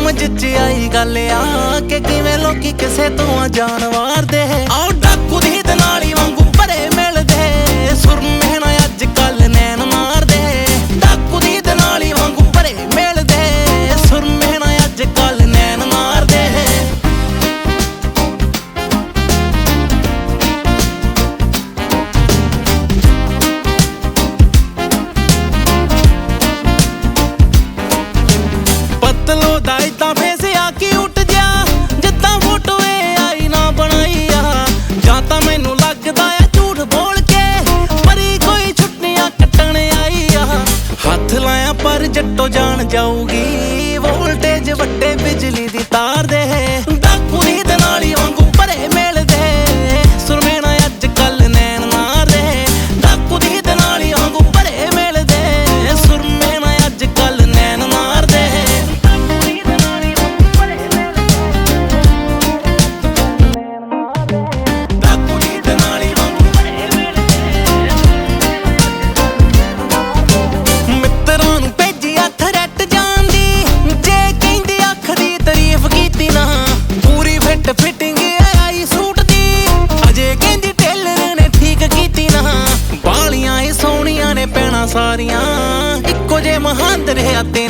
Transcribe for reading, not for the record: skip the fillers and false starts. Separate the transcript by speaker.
Speaker 1: समझ च आई गल आ कि किवें लोकी किसे तो जान वारदे आओ डाकू दी दनाली वांगू भरे मिलदे सुरमे ना अज कल नैन मारदे डाकू दी दनाली वांगू भरे मिलदे सुरमे ना अज कल नैन मारदे पतलो दा इदां फेसिया क्यूट जा जिद्दां फोटो आई ना बनाई आ जां तां मैनू लगदा आ झूठ बोल के मरी कोई छुट्टियां कट्टण आई आ हत्थ लाया पर जट्टो जान जाऊगी वोल्टेज वड्डे बिजली दी तार दे डाकू दी दनाली वांगू भरे मिलदे सुरमे ना अज कल नैन मारदे डाकू दी दनाली वांगू भरे मिलदे सुरमे ना अज कल नैन मारदे फिटिंग आई सूट दी अजे कहंदी टेलर ने ठीक कीती ना बालियां ही सोहणियां ने पैणा सारियां इक्को जे महांदर है